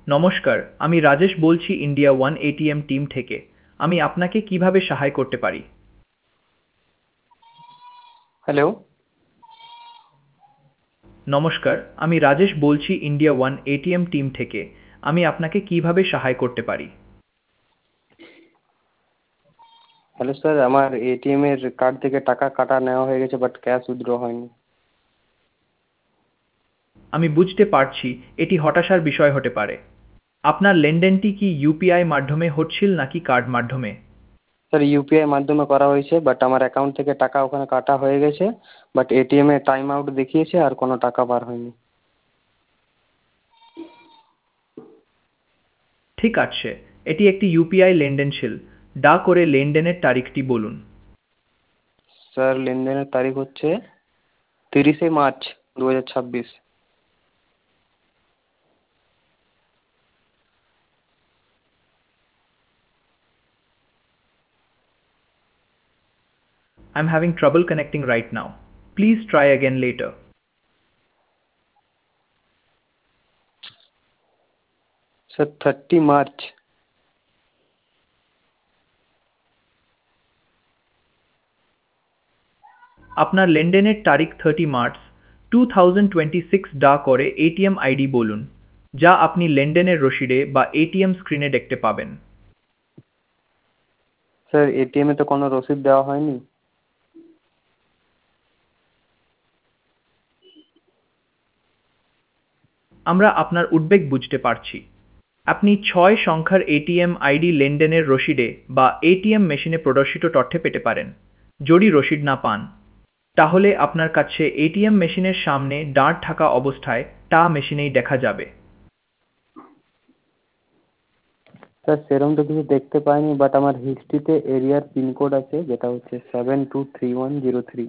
নমস্কার, আমি রাজেশ বলছি ইন্ডিয়া ওয়ান এটিএম টিম থেকে। আমি আপনাকে কিভাবে সহায় করতে পারি? হ্যালো। নমস্কার, আমি রাজেশ বলছি ইন্ডিয়া ওয়ান এটিএম টিম থেকে। আমি আপনাকে কিভাবে সহায় করতে পারি? হ্যালো স্যার, আমার এটিএম এর কার্ড থেকে টাকা কাটা নেওয়া হয়ে গেছে, বাট ক্যাশ উইথড্র হয়নি। আমি বুঝতে পারছি এটি হতাশার বিষয় হতে পারে। আপনার লেনদেনটি কি ইউপিআই মাধ্যমে হচ্ছিল নাকি কার্ড মাধ্যমে? স্যার, ইউপিআই মাধ্যমে করা হয়েছে, বাট আমার অ্যাকাউন্ট থেকে টাকা ওখানে কাটা হয়ে গেছে। বাট এটিএম এ টাইম আউট দেখিয়েছে আর কোনো টাকা বার হয়নি। ঠিক আছে, এটি একটি ইউপিআই লেনদেন ছিল। করে লেনদেনের তারিখটি বলুন। স্যার, লেনদেনের তারিখ হচ্ছে 30শে March 2026। I'm having trouble connecting right now. Please try again later. Sir, 30 March. আপনার লেনদেনের তারিখ 30 মার্চ 2026 করে এটিএম আইডি বলুন, যা আপনি লেনদেনের রসিদে বা এটিএম স্ক্রিনে দেখতে পাবেন। স্যার, এটিএম এ তো কোনো রসিদ দেওয়া হয়নি। আমরা আপনার উদ্বেগ বুঝতে পারছি। আপনি 6 সংখ্যার এটিএম আইডি লেনদেনের রসিদে বা এটিএম মেশিনে প্রদর্শিত তথ্যে পেতে পারেন। যদি রসিদ না পান, তাহলে আপনার কাছে এটিএম মেশিনের সামনে দাঁড় থাকা অবস্থায় তা মেশিনেই দেখা যাবে। স্যার, সেরকম তো কিছু দেখতে পাইনি, বাট আমার হিস্ট্রিতে এরিয়ার পিনকোড আছে, যেটা হচ্ছে 723103।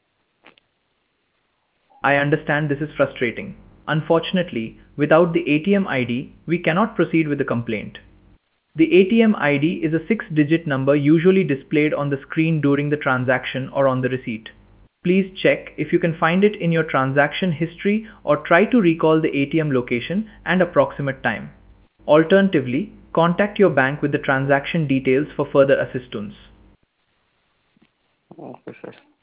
I understand this is frustrating. Unfortunately, without the ATM ID, we cannot proceed with the complaint. The ATM ID is a six-digit number usually displayed on the screen during the transaction or on the receipt. Please check if you can find it in your transaction history or try to recall the ATM location and approximate time. Alternatively, contact your bank with the transaction details for further assistance. Okay sir.